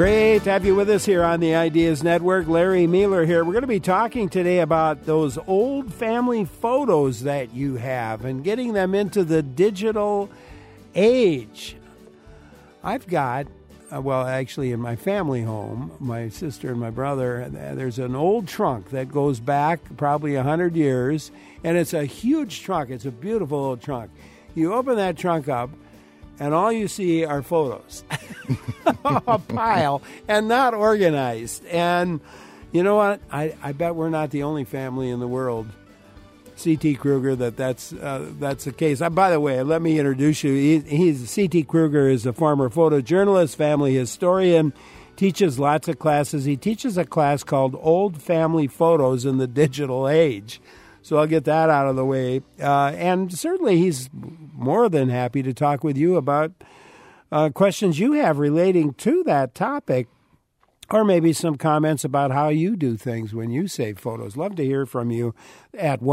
Great to have you with us here on the Ideas Network. Larry Mueller here. We're going to be talking today about those old family photos that you have and getting them into the digital age. I've got, actually in my family home, my sister and my brother, there's an old trunk that goes back probably 100 years, and it's a huge trunk. It's a beautiful old trunk. You open that trunk up, and all you see are photos. A pile, and not organized. And you know what? I bet we're not the only family in the world, C.T. Kruger, that's the case. By the way, let me introduce you. C.T. Kruger is a former photojournalist, family historian, teaches lots of classes. He teaches a class called Old Family Photos in the Digital Age. So I'll get that out of the way. And certainly he's more than happy to talk with you about questions you have relating to that topic, or maybe some comments about how you do things when you save photos. Love to hear from you at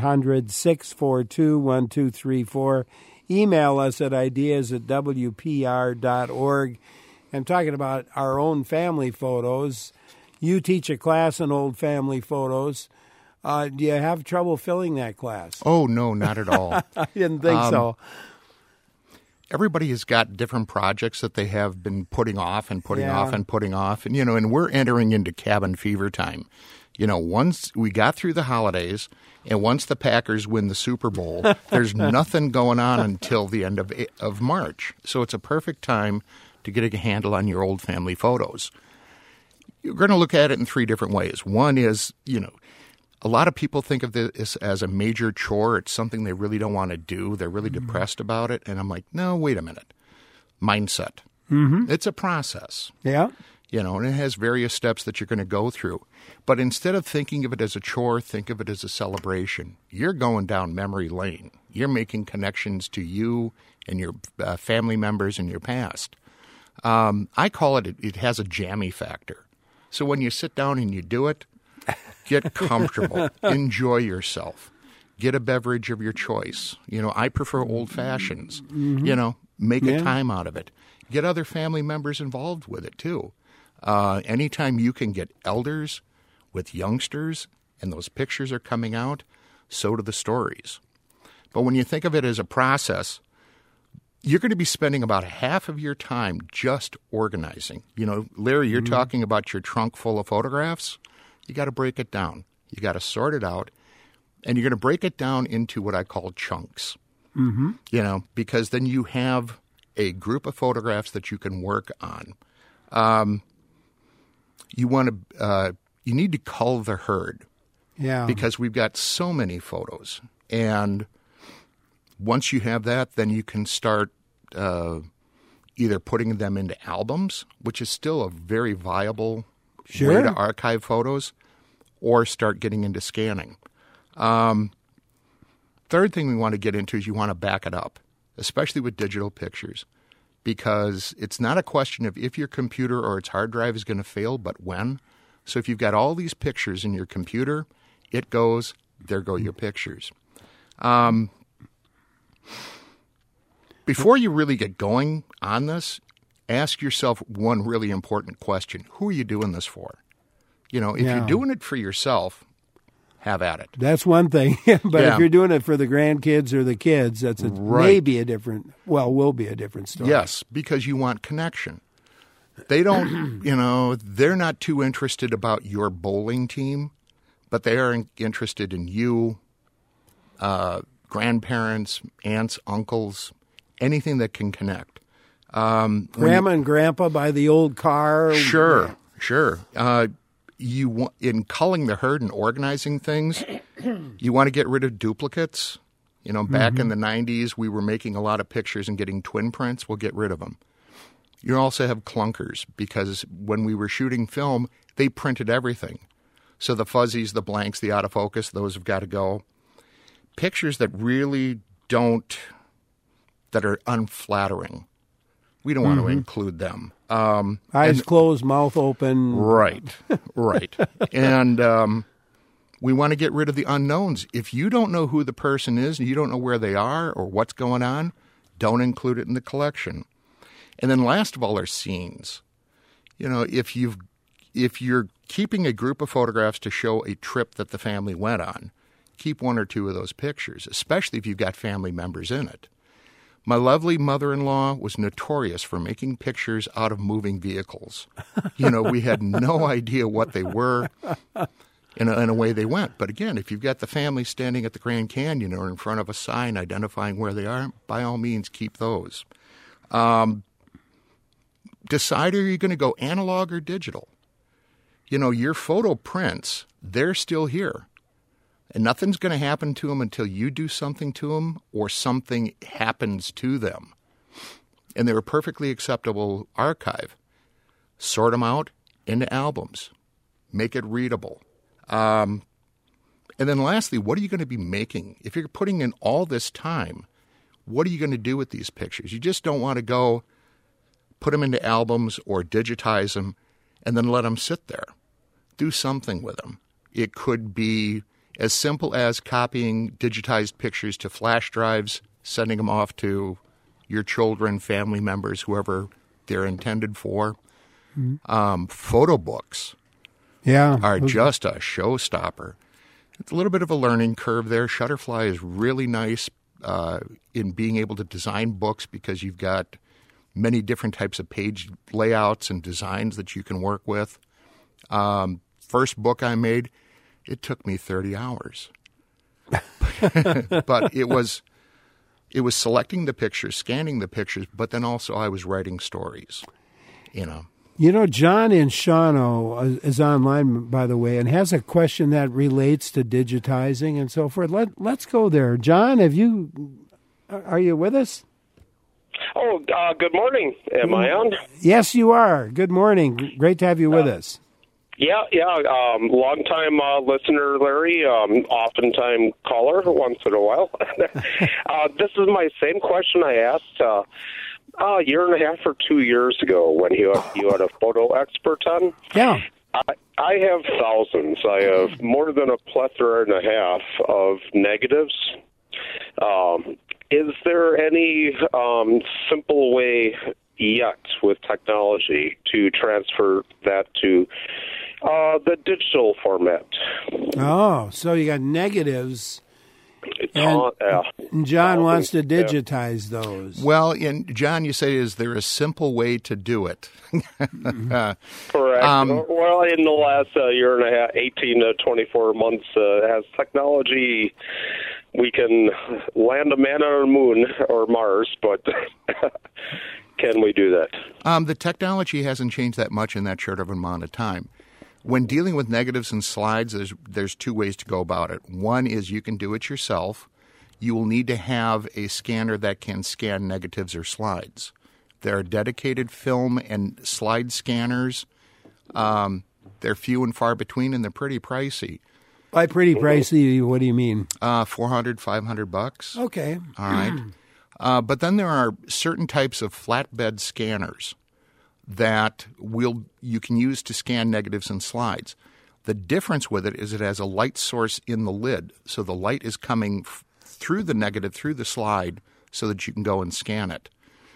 1-800-642-1234. Email us at ideas@wpr.org. I'm talking about our own family photos. You teach a class on old family photos. Do you have trouble filling that class? Oh, no, not at all. I didn't think so. Everybody has got different projects that they have been putting off and putting off and putting off. And, and we're entering into cabin fever time. Once we got through the holidays and once the Packers win the Super Bowl, there's nothing going on until the end of March. So it's a perfect time to get a handle on your old family photos. You're going to look at it in three different ways. One is, a lot of people think of this as a major chore. It's something they really don't want to do. They're really depressed about it. And I'm like, no, wait a minute. Mindset. Mm-hmm. It's a process. Yeah. And it has various steps that you're going to go through. But instead of thinking of it as a chore, think of it as a celebration. You're going down memory lane. You're making connections to you and your family members in your past. I call it has a jammy factor. So when you sit down and you do it, get comfortable. Enjoy yourself. Get a beverage of your choice. I prefer old fashions. Mm-hmm. Make a time out of it. Get other family members involved with it, too. Anytime you can get elders with youngsters and those pictures are coming out, so do the stories. But when you think of it as a process, you're going to be spending about half of your time just organizing. Larry, you're talking about your trunk full of photographs. You got to break it down. You got to sort it out. And you're going to break it down into what I call chunks. Mm-hmm. Because then you have a group of photographs that you can work on. You need to cull the herd. Yeah. Because we've got so many photos. And once you have that, then you can start either putting them into albums, which is still a very viable way to archive photos, or start getting into scanning. Third thing we want to get into is you want to back it up, especially with digital pictures, because it's not a question of if your computer or its hard drive is going to fail, but when. So if you've got all these pictures in your computer, it goes, there go your pictures. Before you really get going on this, ask yourself one really important question. Who are you doing this for? If you're doing it for yourself, have at it. That's one thing. But if you're doing it for the grandkids or the kids, that's maybe will be a different story. Yes, because you want connection. They don't, they're not too interested about your bowling team, but they are interested in you, grandparents, aunts, uncles, anything that can connect. Grandma and Grandpa by the old car. Sure. In culling the herd and organizing things, you want to get rid of duplicates. Back in the 90s, we were making a lot of pictures and getting twin prints. We'll get rid of them. You also have clunkers, because when we were shooting film, they printed everything. So the fuzzies, the blanks, the out of focus, those have got to go. Pictures that really that are unflattering, we don't want to include them. Eyes closed, mouth open. Right. And we want to get rid of the unknowns. If you don't know who the person is and you don't know where they are or what's going on, don't include it in the collection. And then last of all are scenes. if you're keeping a group of photographs to show a trip that the family went on, keep one or two of those pictures, especially if you've got family members in it. My lovely mother-in-law was notorious for making pictures out of moving vehicles. We had no idea what they were, and away they went. But again, if you've got the family standing at the Grand Canyon or in front of a sign identifying where they are, by all means, keep those. Decide, are you going to go analog or digital? Your photo prints, they're still here. And nothing's going to happen to them until you do something to them or something happens to them. And they're a perfectly acceptable archive. Sort them out into albums. Make it readable. And then lastly, what are you going to be making? If you're putting in all this time, what are you going to do with these pictures? You just don't want to go put them into albums or digitize them and then let them sit there. Do something with them. It could be as simple as copying digitized pictures to flash drives, sending them off to your children, family members, whoever they're intended for. Photo books are just a showstopper. It's a little bit of a learning curve there. Shutterfly is really nice in being able to design books because you've got many different types of page layouts and designs that you can work with. First book I made, it took me 30 hours. But it was selecting the pictures, scanning the pictures, but then also I was writing stories, John in Shawano is online, by the way, and has a question that relates to digitizing and so forth. Let's go there. John, are you with us? Oh, good morning. Am I on? Yes, you are. Good morning. Great to have you with us. Yeah. Long-time listener, Larry. Oftentimes caller once in a while. This is my same question I asked a year and a half or 2 years ago when you had a photo expert on. Yeah. I have thousands. I have more than a plethora and a half of negatives. Is there any simple way yet with technology to transfer that to the digital format? Oh, so you got negatives. And John wants to digitize those. Well, and John, you say, is there a simple way to do it? Correct. Well, in the last year and a half, 18 to 24 months, has technology, we can land a man on the moon or Mars, but can we do that? The technology hasn't changed that much in that short of an amount of time. When dealing with negatives and slides, there's two ways to go about it. One is you can do it yourself. You will need to have a scanner that can scan negatives or slides. There are dedicated film and slide scanners. They're few and far between, and they're pretty pricey. By pretty pricey, what do you mean? $400, $500. Okay. All right. But then there are certain types of flatbed scanners that you can use to scan negatives and slides. The difference with it is it has a light source in the lid, so the light is coming through the negative, through the slide, so that you can go and scan it.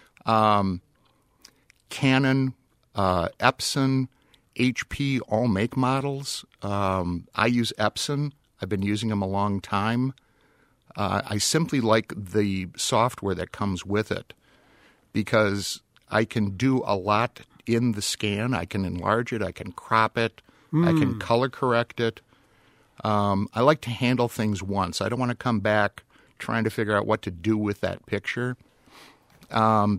Canon, Epson, HP, all make models. I use Epson. I've been using them a long time. I simply like the software that comes with it because I can do a lot in the scan. I can enlarge it. I can crop it. I can color correct it. I like to handle things once. I don't want to come back trying to figure out what to do with that picture. Epson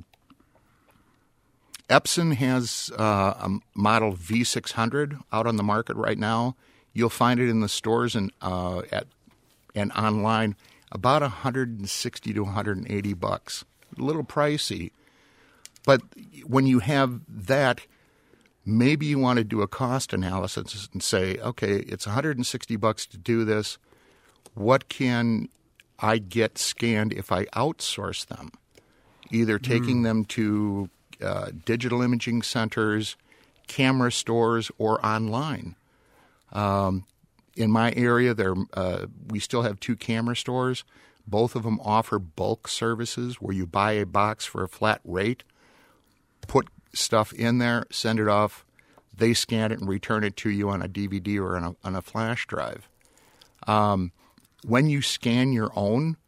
has a model V600 out on the market right now. You'll find it in the stores and online about $160 to $180. A little pricey. But when you have that, maybe you want to do a cost analysis and say, okay, it's $160 to do this. What can I get scanned if I outsource them? Either taking them to digital imaging centers, camera stores, or online. In my area, we still have 2 camera stores. Both of them offer bulk services where you buy a box for a flat rate, put stuff in there, send it off They scan it and return it to you on a DVD or on a flash drive. When you scan your own,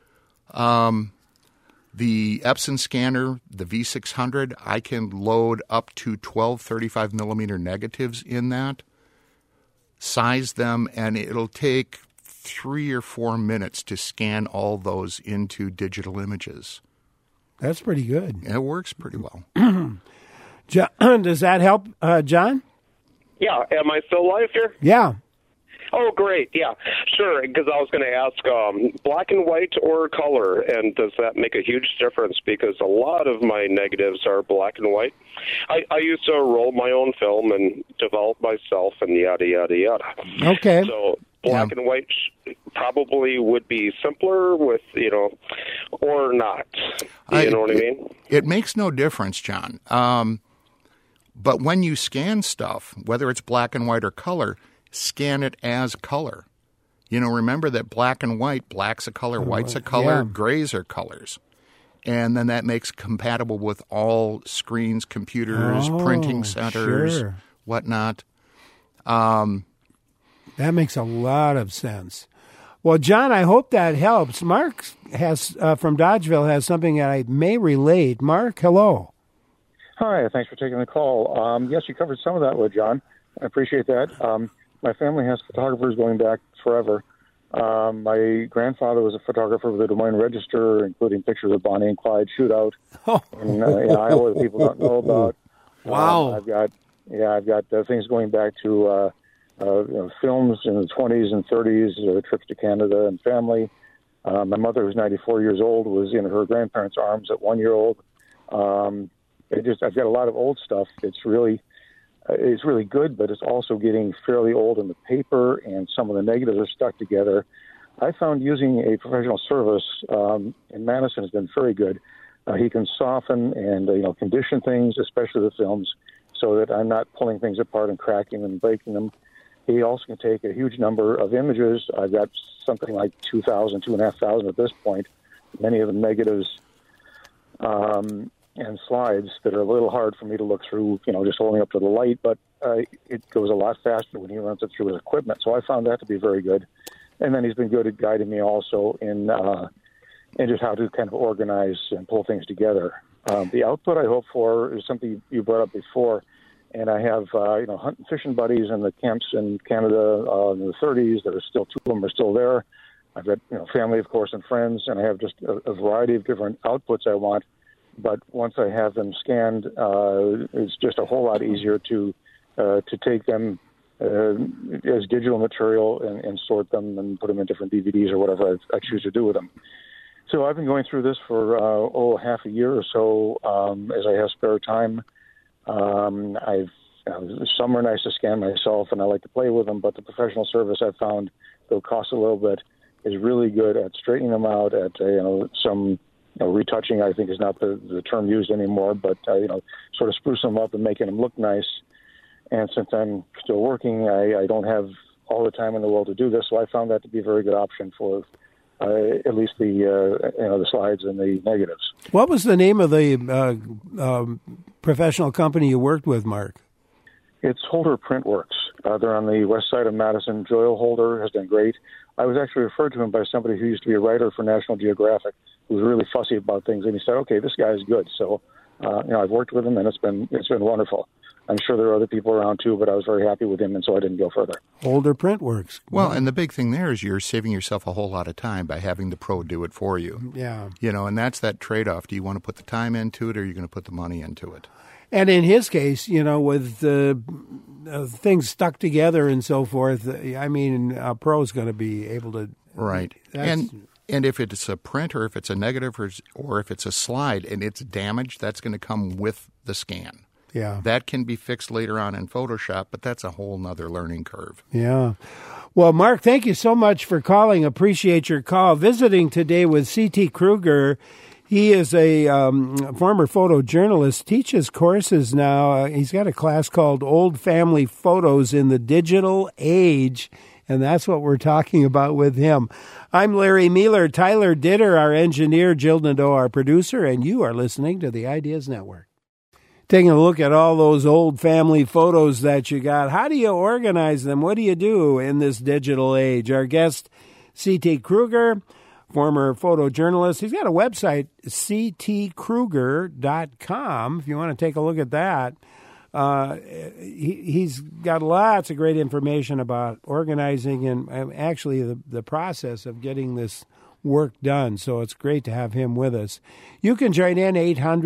the Epson scanner, the V600, I can load up to 12 35 millimeter negatives in that, size them, and it'll take 3 or 4 minutes to scan all those into digital images. That's pretty good. It works pretty well. John, does that help, John? Yeah, am I still live here? Yeah. Oh, great. Yeah, sure. Because I was going to ask, black and white or color, and does that make a huge difference? Because a lot of my negatives are black and white. I used to roll my own film and develop myself, and yada yada yada. Okay. So black and white probably would be simpler with, or not. You know what I mean? It makes no difference, John. But when you scan stuff, whether it's black and white or color, scan it as color. Remember that black and white, black's a color, white's a color, grays are colors. And then that makes compatible with all screens, computers, printing centers, whatnot. That makes a lot of sense. Well, John, I hope that helps. Mark has from Dodgeville has something that I may relate. Mark, hello. Hi, thanks for taking the call. Yes, you covered some of that with John. I appreciate that. My family has photographers going back forever. My grandfather was a photographer for the Des Moines Register, including pictures of Bonnie and Clyde shootout in Iowa that people don't know about. Wow. I've got things going back to films in the 20s and 30s, trips to Canada and family. My mother, who's 94 years old, was in her grandparents' arms at 1 year old. I've got a lot of old stuff. It's really good, but it's also getting fairly old in the paper, and some of the negatives are stuck together. I found using a professional service in Madison has been very good. He can soften and condition things, especially the films, so that I'm not pulling things apart and cracking them and breaking them. He also can take a huge number of images. I've got something like 2,500 at this point, many of them negatives and slides that are a little hard for me to look through, just holding up to the light, but it goes a lot faster when he runs it through his equipment. So I found that to be very good. And then he's been good at guiding me also in just how to kind of organize and pull things together. The output I hope for is something you brought up before, and I have hunt and fishing buddies in the camps in Canada in the 30s that are still, 2 of them are still there. I've got family, of course, and friends, and I have just a variety of different outputs I want. But once I have them scanned, it's just a whole lot easier to take them as digital material and sort them and put them in different DVDs or whatever I choose to do with them. So I've been going through this for half a year or so as I have spare time. Some are nice to scan myself, and I like to play with them, but the professional service I've found, though costs a little bit, is really good at straightening them out, at some retouching, I think, is not the term used anymore, but sort of spruce them up and making them look nice. And since I'm still working, I don't have all the time in the world to do this, so I found that to be a very good option for at least the slides and the negatives. What was the name of the professional company you worked with, Mark? It's Holder Printworks. They're on the west side of Madison. Joel Holder has done great. I was actually referred to him by somebody who used to be a writer for National Geographic, who was really fussy about things, and he said, "Okay, this guy is good." So, I've worked with him, and it's been wonderful. I'm sure there are other people around too, but I was very happy with him, and so I didn't go further. Holder Printworks. Well, and the big thing there is you're saving yourself a whole lot of time by having the pro do it for you. Yeah. And that's that trade-off. Do you want to put the time into it, or are you going to put the money into it? And in his case, with things stuck together and so forth, a pro is going to be able to... Right. And if it's a print or if it's a negative or if it's a slide and it's damaged, that's going to come with the scan. Yeah. That can be fixed later on in Photoshop, but that's a whole nother learning curve. Yeah. Well, Mark, thank you so much for calling. Appreciate your call. Visiting today with C.T. Kruger. He is a former photojournalist, teaches courses now. He's got a class called Old Family Photos in the Digital Age, and that's what we're talking about with him. I'm Larry Mealer, Tyler Ditter, our engineer, Jill Nadeau, our producer, and you are listening to the Ideas Network. taking a look at all those old family photos that you got. How do you organize them? What do you do in this digital age? Our guest, C.T. Kruger, former photojournalist. He's got a website, ctkruger.com, if you want to take a look at that. He's got lots of great information about organizing and actually the process of getting this work done. So it's great to have him with us. You can join in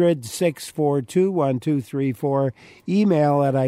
800-642-1234, email at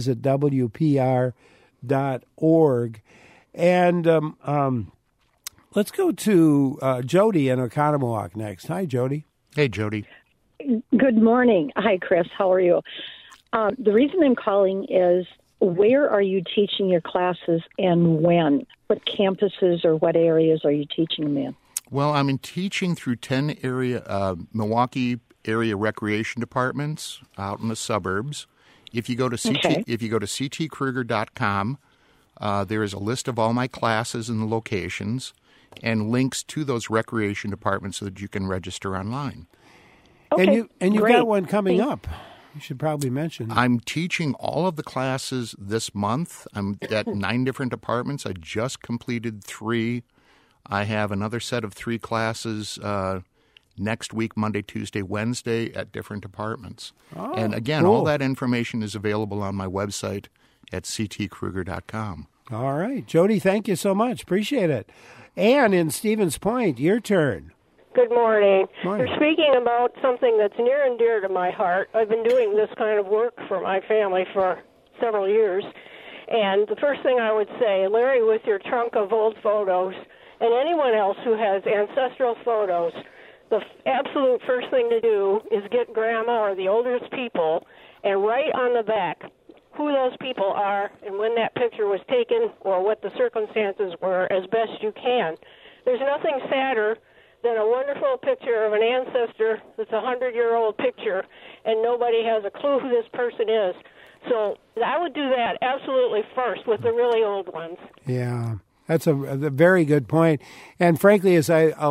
ideas@wpr.org. And let's go to Jody in Oconomowoc next. Hi, Jody. Hey, Jody. Good morning. Hi, Chris. How are you? The reason I'm calling is, where are you teaching your classes and when? What campuses or what areas are you teaching them in? Well, I'm teaching through 10 Milwaukee area recreation departments out in the suburbs. If you go to ctkruger.com, there is a list of all my classes and the locations and links to those recreation departments so that you can register online. Okay, and you've great. got one coming up. You should probably mention. I'm teaching all of the classes this month. I'm at 9 different departments. I just completed 3. I have another set of 3 classes next week, Monday, Tuesday, Wednesday, at different departments. Oh, and again, cool. all that information is available on my website at ctkruger.com. All right. Jody, thank you so much. Appreciate it. Ann in Stevens Point, your turn. Good morning. Morning. You're speaking about something that's near and dear to my heart. I've been doing this kind of work for my family for several years. And the first thing I would say, Larry, with your trunk of old photos, and anyone else who has ancestral photos, the absolute first thing to do is get Grandma or the oldest people and write on the back who those people are and when that picture was taken or what the circumstances were as best you can. There's nothing sadder than a wonderful picture of an ancestor that's a 100-year-old picture and nobody has a clue who this person is. So I would do that absolutely first with the really old ones. Yeah. That's a very good point. And frankly, a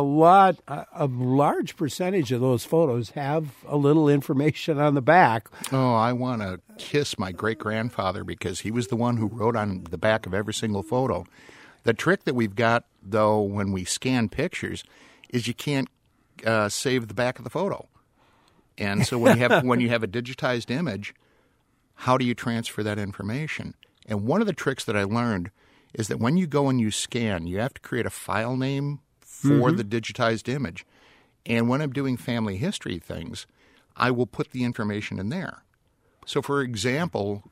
large percentage of those photos have a little information on the back. Oh, I want to kiss my great-grandfather because he was the one who wrote on the back of every single photo. The trick that we've got, though, when we scan pictures is you can't save the back of the photo. And so when you have a digitized image, how do you transfer that information? And one of the tricks that I learned is that when you go and you scan, you have to create a file name for the digitized image. And when I'm doing family history things, I will put the information in there. So, for example,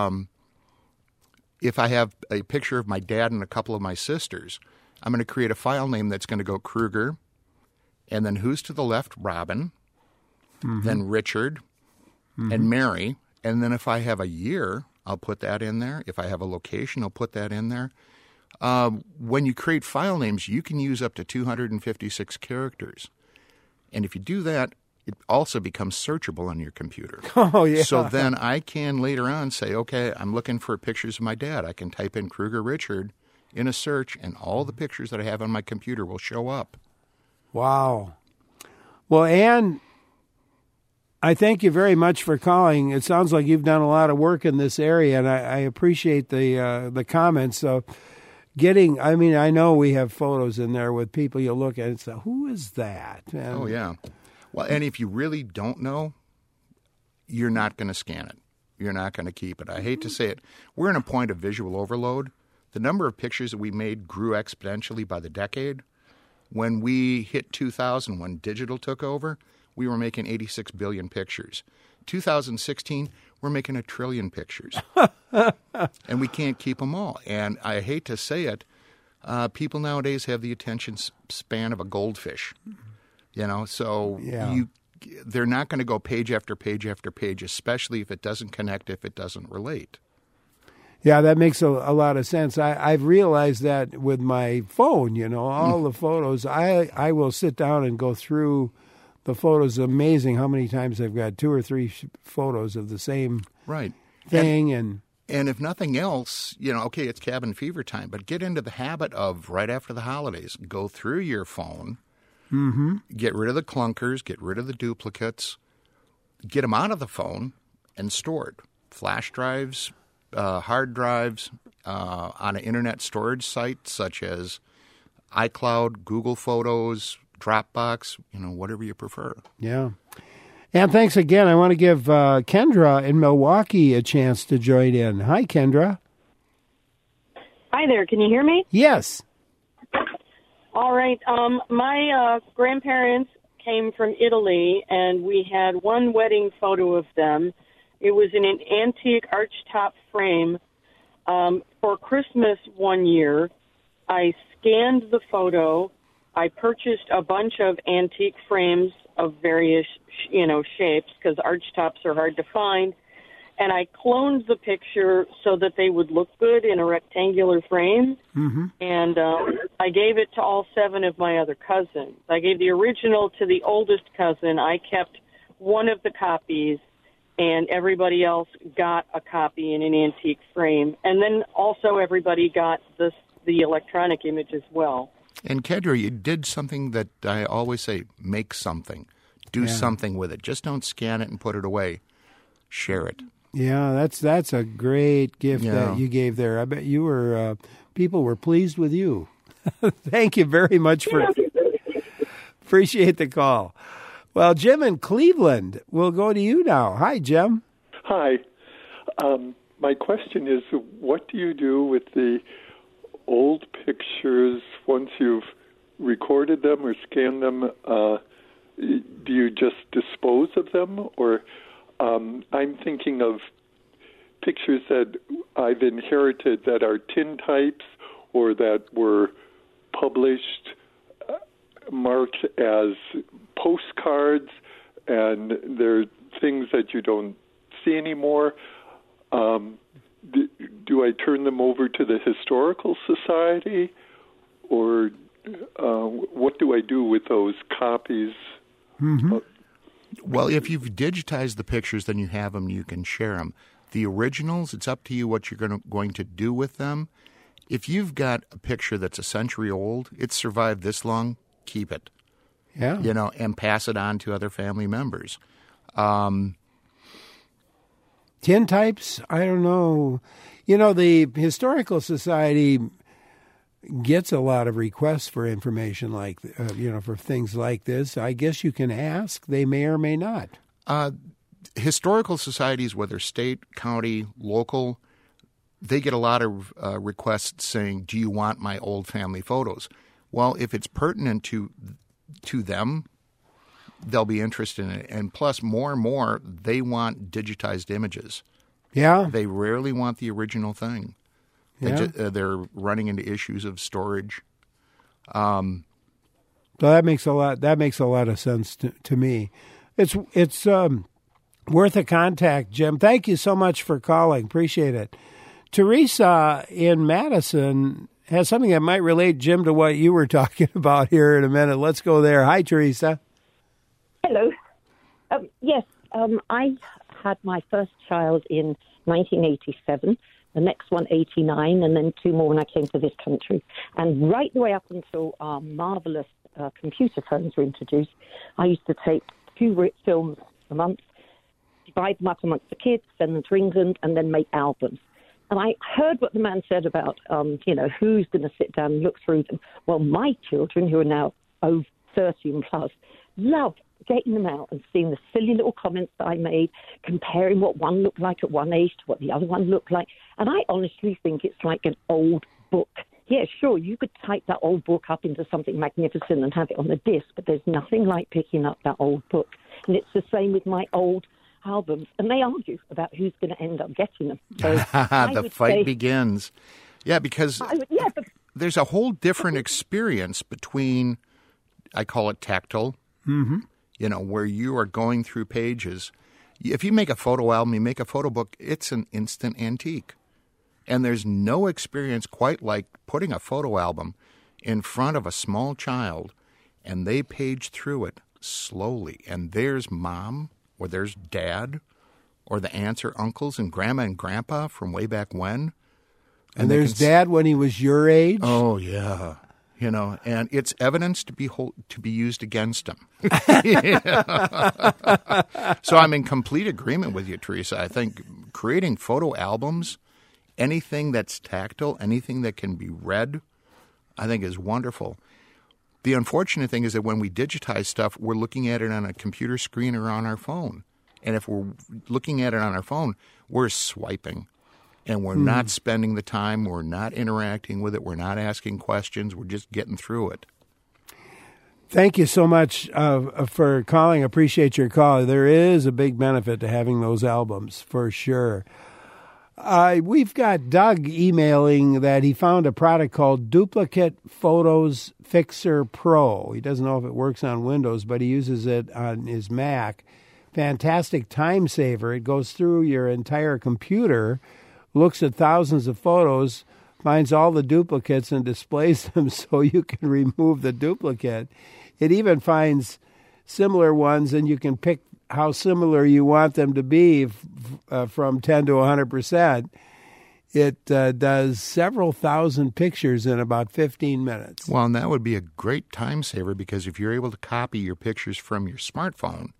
if I have a picture of my dad and a couple of my sisters, I'm going to create a file name that's going to go Kruger, and then who's to the left, Robin, then Richard, and Mary. And then if I have a year, I'll put that in there. If I have a location, I'll put that in there. When you create file names, you can use up to 256 characters. And if you do that, it also becomes searchable on your computer. Oh, yeah. So then I can later on say, okay, I'm looking for pictures of my dad. I can type in Kruger Richard in a search, and all the pictures that I have on my computer will show up. Wow. Well, Ann, I thank you very much for calling. It sounds like you've done a lot of work in this area, and I appreciate the comments. So I know we have photos in there with people you look at and say, who is that? And, oh, yeah. Well, and if you really don't know, you're not going to scan it. You're not going to keep it. I hate to say it. We're in a point of visual overload. The number of pictures that we made grew exponentially by the decade. When we hit 2000, when digital took over, we were making 86 billion pictures. 2016, we're making 1 trillion pictures. And we can't keep them all. And I hate to say it, people nowadays have the attention span of a goldfish. So they're not going to go page after page after page, especially if it doesn't connect, if it doesn't relate. Yeah, that makes a lot of sense. I've realized that with my phone, all the photos, I will sit down and go through the photos. Amazing how many times I've got 2 or 3 photos of the same thing. And if nothing else, okay, it's cabin fever time, but get into the habit of right after the holidays, go through your phone, get rid of the clunkers, get rid of the duplicates, get them out of the phone, and stored. Flash drives, hard drives, on an internet storage site such as iCloud, Google Photos, Dropbox, whatever you prefer. Yeah. And thanks again. I want to give Kendra in Milwaukee a chance to join in. Hi, Kendra. Hi there. Can you hear me? Yes. All right. My grandparents came from Italy, and we had one wedding photo of them. It was in an antique archtop frame. For Christmas one year, I scanned the photo. I purchased a bunch of antique frames of various, shapes, because archtops are hard to find. And I cloned the picture so that they would look good in a rectangular frame. Mm-hmm. And I gave it to all 7 of my other cousins. I gave the original to the oldest cousin. I kept one of the copies, and everybody else got a copy in an antique frame. And then also everybody got the electronic image as well. And Kendra, you did something that I always say, make something. Do something with it. Just don't scan it and put it away. Share it. Yeah, that's a great gift that you gave there. I bet you were people were pleased with you. Thank you very much appreciate the call. Well, Jim in Cleveland, we'll go to you now. Hi, Jim. Hi. My question is, what do you do with the old pictures once you've recorded them or scanned them? Do you just dispose of them, or I'm thinking of pictures that I've inherited that are tintypes or that were published, marked as postcards, and they're things that you don't see anymore. Do I turn them over to the Historical Society, or what do I do with those copies? Mm-hmm. Well, if you've digitized the pictures, then you have them, you can share them. The originals, it's up to you what you're going to do with them. If you've got a picture that's a century old, it's survived this long, keep it. Yeah. And pass it on to other family members. Tintypes, I don't know. The Historical Society gets a lot of requests for information like, for things like this. I guess you can ask. They may or may not. Historical societies, whether state, county, local, they get a lot of requests saying, do you want my old family photos? Well, if it's pertinent to them, they'll be interested in it. And plus, more and more, they want digitized images. Yeah. They rarely want the original thing. They're running into issues of storage. So that makes a lot of sense to me. It's worth a contact, Jim. Thank you so much for calling. Appreciate it. Teresa in Madison has something that might relate, Jim, to what you were talking about here in a minute. Let's go there. Hi, Teresa. Hello. Yes, I had my first child in 1987, the next one 89, and then 2 more when I came to this country. And right the way up until our marvelous computer phones were introduced, I used to take 2 films a month, divide them up amongst the kids, send them to England, and then make albums. And I heard what the man said about, who's going to sit down and look through them. Well, my children, who are now over 30 and plus, love getting them out and seeing the silly little comments that I made, comparing what one looked like at one age to what the other one looked like. And I honestly think it's like an old book. Yeah, sure, you could type that old book up into something magnificent and have it on the disc, but there's nothing like picking up that old book. And it's the same with my old albums. And they argue about who's going to end up getting them. So the fight begins. Yeah, because there's a whole different experience between, I call it tactile, where you are going through pages. If you make a photo album, you make a photo book, it's an instant antique. And there's no experience quite like putting a photo album in front of a small child and they page through it slowly. And there's mom or there's dad or the aunts or uncles and grandma and grandpa from way back when. And there's dad when he was your age? Oh, yeah. and it's evidence to be used against them. So I'm in complete agreement with you, Teresa. I think creating photo albums, anything that's tactile, anything that can be read, I think is wonderful. The unfortunate thing is that when we digitize stuff, we're looking at it on a computer screen or on our phone. And if we're looking at it on our phone, we're swiping. And we're not spending the time, we're not interacting with it, we're not asking questions, we're just getting through it. Thank you so much for calling. Appreciate your call. There is a big benefit to having those albums, for sure. We've got Doug emailing that he found a product called Duplicate Photos Fixer Pro. He doesn't know if it works on Windows, but he uses it on his Mac. Fantastic time saver. It goes through your entire computer, looks at thousands of photos, finds all the duplicates and displays them so you can remove the duplicate. It even finds similar ones, and you can pick how similar you want them to be from 10 to 100%. It does several thousand pictures in about 15 minutes. Well, and that would be a great time saver, because if you're able to copy your pictures from your smartphone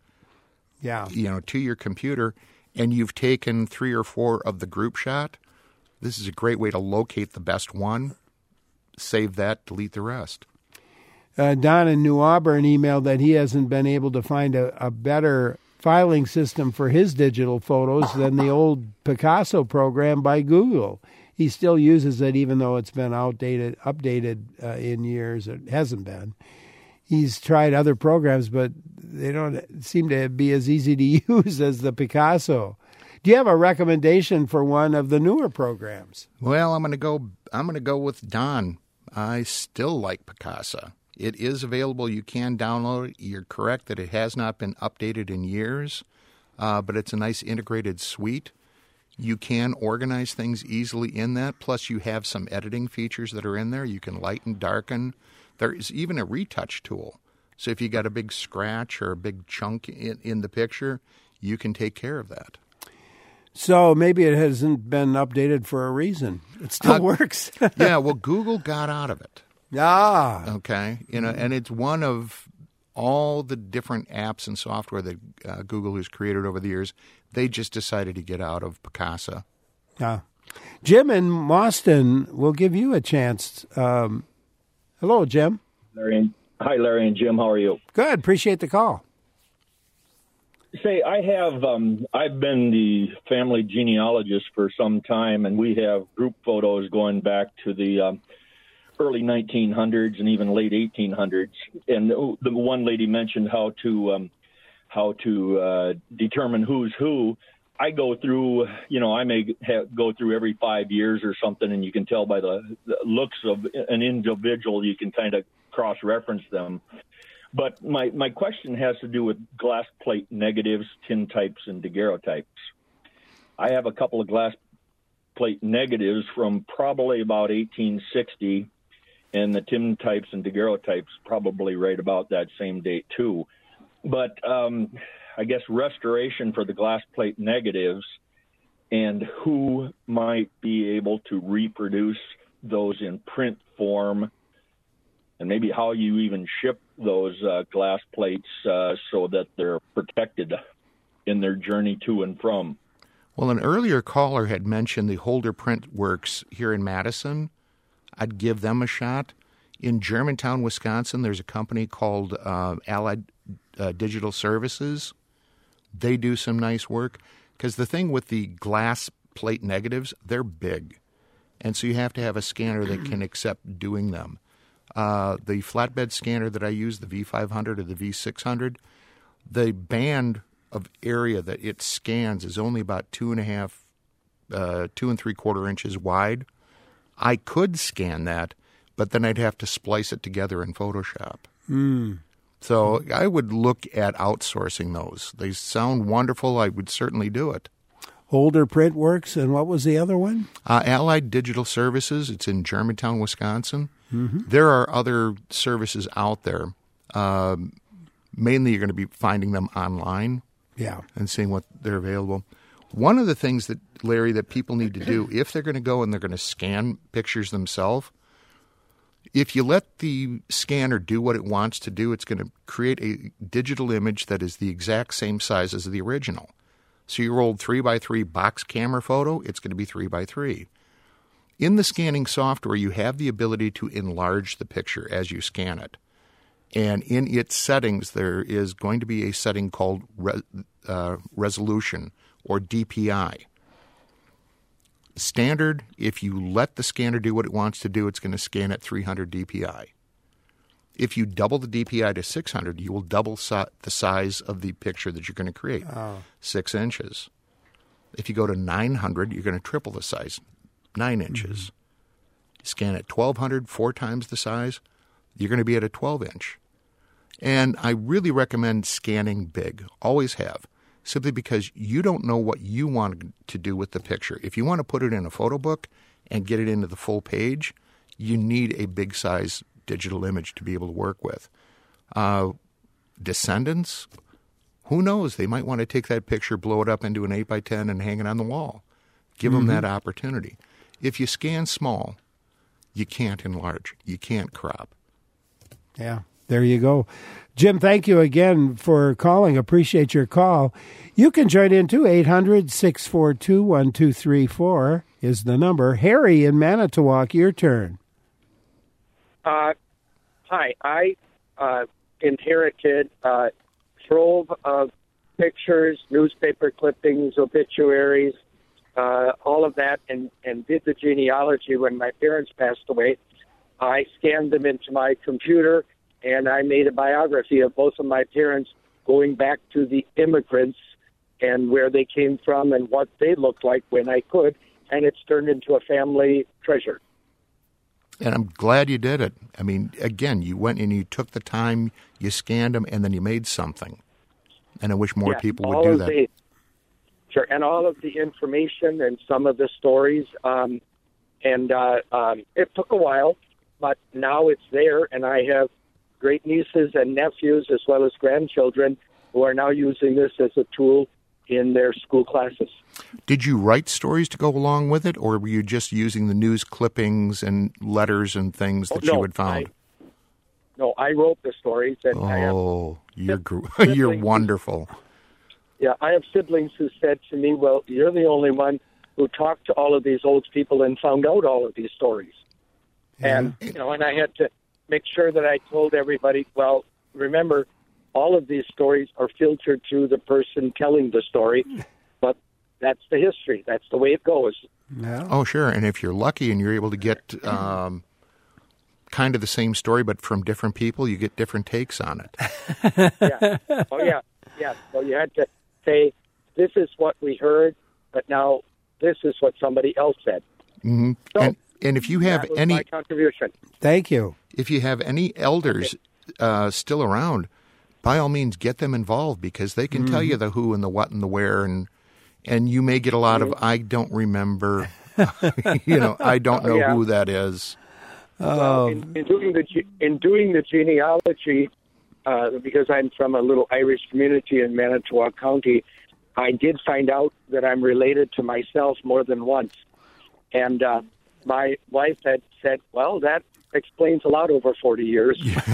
to your computer, and you've taken 3 or 4 of the group shot, this is a great way to locate the best one, save that, delete the rest. Don in New Auburn emailed that he hasn't been able to find a better filing system for his digital photos than the old Picasso program by Google. He still uses it even though it's been updated in years. It hasn't been. He's tried other programs, but they don't seem to be as easy to use as the Picasso. Do you have a recommendation for one of the newer programs? Well, I'm going to go with Don. I still like Picasa. It is available. You can download it. You're correct that it has not been updated in years, but it's a nice integrated suite. You can organize things easily in that. Plus, you have some editing features that are in there. You can lighten, darken. There is even a retouch tool. So if you got a big scratch or a big chunk in the picture, you can take care of that. So maybe it hasn't been updated for a reason. It still works. Yeah, well, Google got out of it. Okay, and it's one of all the different apps and software that Google has created over the years. They just decided to get out of Picasa. Yeah. Jim in Mauston, will give you a chance. Hello, Jim. Hi, Larry and Jim. How are you? Good. Appreciate the call. Say, I've been the family genealogist for some time, and we have group photos going back to the early 1900s and even late 1800s. And the one lady mentioned how to determine who's who. I go through, I may go through every 5 years or something, and you can tell by the looks of an individual, you can kind of cross-reference them. But my question has to do with glass plate negatives, tintypes, and daguerreotypes. I have a couple of glass plate negatives from probably about 1860, and the tintypes and daguerreotypes probably right about that same date too. But I guess restoration for the glass plate negatives, and who might be able to reproduce those in print form, and maybe how you even ship those glass plates so that they're protected in their journey to and from. Well, an earlier caller had mentioned the Holder Print Works here in Madison. I'd give them a shot. In Germantown, Wisconsin, there's a company called Allied Digital Services. They do some nice work. Because the thing with the glass plate negatives, they're big. And so you have to have a scanner that can accept doing them. The flatbed scanner that I use, the V500 or the V600, the band of area that it scans is only about 2 3/4 inches wide. I could scan that, but then I'd have to splice it together in Photoshop. So I would look at outsourcing those. They sound wonderful. I would certainly do it. Holder Print Works, and what was the other one? Allied Digital Services. It's in Germantown, Wisconsin. There are other services out there. Mainly you're going to be finding them online and seeing what they're available. One of the things that, Larry, that people need to do if they're going to go and they're going to scan pictures themselves If you let the scanner do what it wants to do, it's going to create a digital image that is the exact same size as the original. So your old 3x3 box camera photo, it's going to be 3x3. In the scanning software, you have the ability to enlarge the picture as you scan it. And in its settings, there is going to be a setting called resolution, or DPI. Standard, if you let the scanner do what it wants to do, it's going to scan at 300 DPI. If you double the DPI to 600, you will double the size of the picture that you're going to create, 6 inches. If you go to 900, you're going to triple the size, 9 inches. Scan at 1200, 4 times the size, you're going to be at a 12-inch. And I really recommend scanning big, always have, simply because you don't know what you want to do with the picture. If you want to put it in a photo book and get it into the full page, you need a big size digital image to be able to work with. Descendants, who knows? They might want to take that picture, blow it up into an 8x10 and hang it on the wall. Give them that opportunity. If you scan small, you can't enlarge. You can't crop. Yeah, there you go. Jim, thank you again for calling. Appreciate your call. You can join in too. 800-642-1234 is the number. Harry in Manitowoc, your turn. Hi. I inherited a trove of pictures, newspaper clippings, obituaries, all of that, and did the genealogy when my parents passed away. I scanned them into my computer, and I made a biography of both of my parents going back to the immigrants and where they came from and what they looked like when I could, and it's turned into a family treasure. And I'm glad you did it. I mean, again, you went and you took the time, you scanned them, and then you made something. And I wish more people would do that. Sure, and all of the information and some of the stories. It took a while, but now it's there, and I have great nieces and nephews as well as grandchildren who are now using this as a tool in their school classes. Did you write stories to go along with it, or were you just using the news clippings and letters and things that you had found? I wrote the stories. And you're wonderful. Yeah, I have siblings who said to me, well, you're the only one who talked to all of these old people and found out all of these stories. Yeah. And I had to make sure that I told everybody, well, remember, all of these stories are filtered through the person telling the story, but that's the history. That's the way it goes. Yeah. Oh, sure. And if you're lucky and you're able to get kind of the same story, but from different people, you get different takes on it. Yeah. Oh, yeah. Yeah. So you had to say, this is what we heard, but now this is what somebody else said. Mm-hmm. So, and if you have any... my contribution. Thank you. If you have any elders still around, by all means, get them involved, because they can tell you the who and the what and the where, and you may get a lot of, I don't remember, I don't know who that is. Well, in doing the genealogy, because I'm from a little Irish community in Manitowoc County, I did find out that I'm related to myself more than once. And my wife had said, well, that explains a lot over 40 years.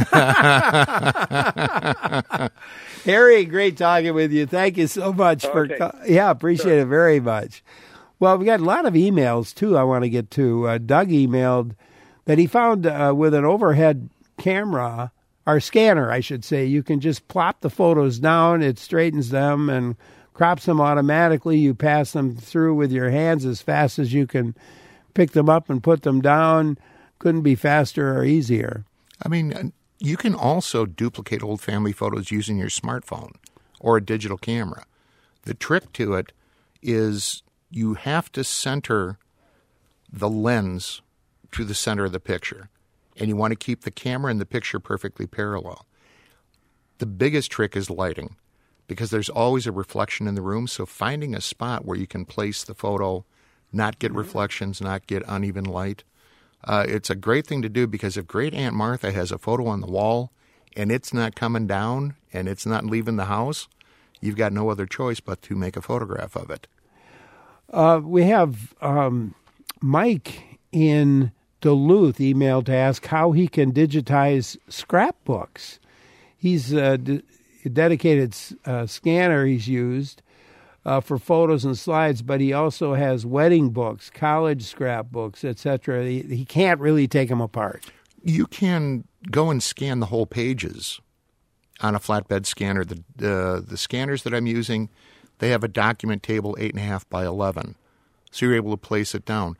Harry, great talking with you. Thank you so much appreciate it very much. Well, we got a lot of emails, too, I want to get to. Doug emailed that he found with an overhead camera, or scanner, I should say, you can just plop the photos down, it straightens them and crops them automatically. You pass them through with your hands as fast as you can pick them up and put them down. Couldn't be faster or easier. I mean, you can also duplicate old family photos using your smartphone or a digital camera. The trick to it is you have to center the lens to the center of the picture, and you want to keep the camera and the picture perfectly parallel. The biggest trick is lighting, because there's always a reflection in the room, so finding a spot where you can place the photo, not get reflections, not get uneven light. It's a great thing to do, because if Great Aunt Martha has a photo on the wall and it's not coming down and it's not leaving the house, you've got no other choice but to make a photograph of it. We have Mike in Duluth emailed to ask how he can digitize scrapbooks. He's a dedicated scanner he's used for photos and slides, but he also has wedding books, college scrapbooks, etc. He can't really take them apart. You can go and scan the whole pages on a flatbed scanner. The scanners that I'm using, they have a document table 8.5 by 11, so you're able to place it down.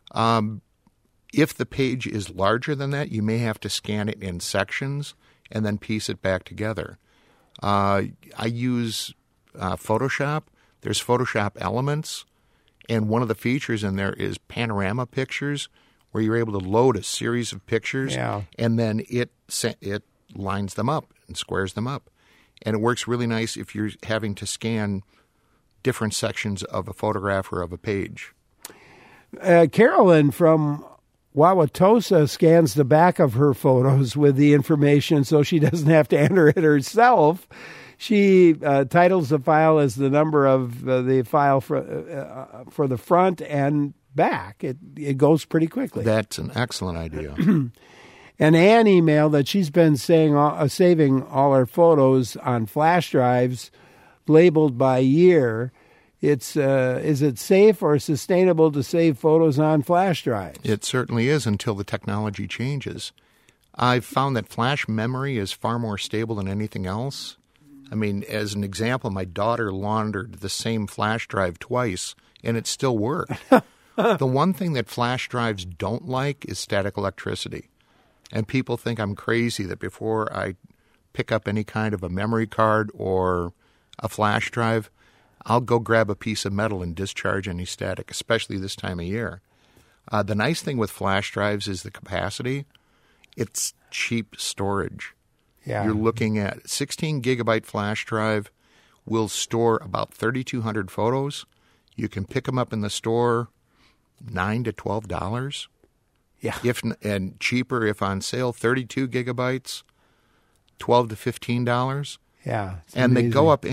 If the page is larger than that, you may have to scan it in sections and then piece it back together. I use Photoshop. There's Photoshop Elements, and one of the features in there is panorama pictures, where you're able to load a series of pictures, and then it lines them up and squares them up. And it works really nice if you're having to scan different sections of a photograph or of a page. Carolyn from Wauwatosa scans the back of her photos with the information so she doesn't have to enter it herself. She titles the file as the number of the file for the front and back. It goes pretty quickly. That's an excellent idea. And Ann emailed that she's been saving all her photos on flash drives labeled by year. Is it safe or sustainable to save photos on flash drives? It certainly is until the technology changes. I've found that flash memory is far more stable than anything else. I mean, as an example, my daughter laundered the same flash drive twice, and it still worked. The one thing that flash drives don't like is static electricity. And people think I'm crazy that before I pick up any kind of a memory card or a flash drive, I'll go grab a piece of metal and discharge any static, especially this time of year. The nice thing with flash drives is the capacity. It's cheap storage. Yeah. You're looking at 16 gigabyte flash drive will store about 3,200 photos. You can pick them up in the store $9 to $12. Yeah. And cheaper if on sale, 32 gigabytes, $12 to $15. Yeah. And amazing. they go up,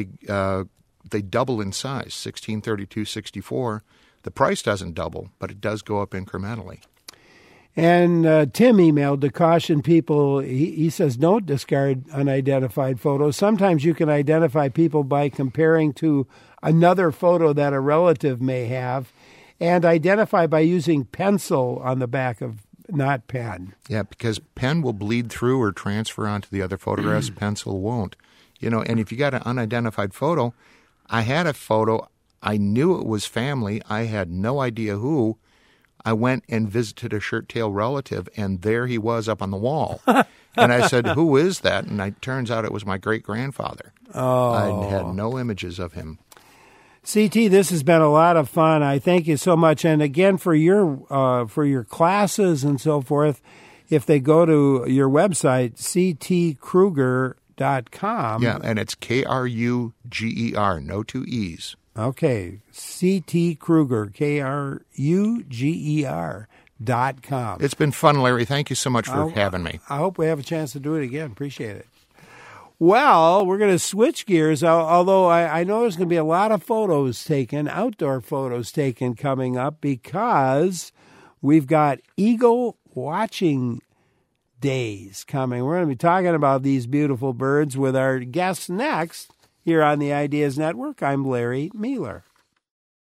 they double in size, 16, 32, 64. The price doesn't double, but it does go up incrementally. And Tim emailed to caution people. He says, don't discard unidentified photos. Sometimes you can identify people by comparing to another photo that a relative may have, and identify by using pencil on the back of, not pen. Yeah, because pen will bleed through or transfer onto the other photographs. Pencil won't. And if you got an unidentified photo, I had a photo. I knew it was family. I had no idea who. I went and visited a shirt-tail relative, and there he was up on the wall. And I said, who is that? And it turns out it was my great-grandfather. Oh. I had no images of him. CT, this has been a lot of fun. I thank you so much. And again, for your classes and so forth, if they go to your website, ctkruger.com. Yeah, and it's Kruger, no two E's. Okay, CT Kruger, Kruger.com. It's been fun, Larry. Thank you so much for having me. I hope we have a chance to do it again. Appreciate it. Well, we're going to switch gears, although I know there's going to be a lot of photos taken, outdoor photos taken coming up, because we've got eagle watching days coming. We're going to be talking about these beautiful birds with our guests next here on the Ideas Network. I'm Larry Mueller.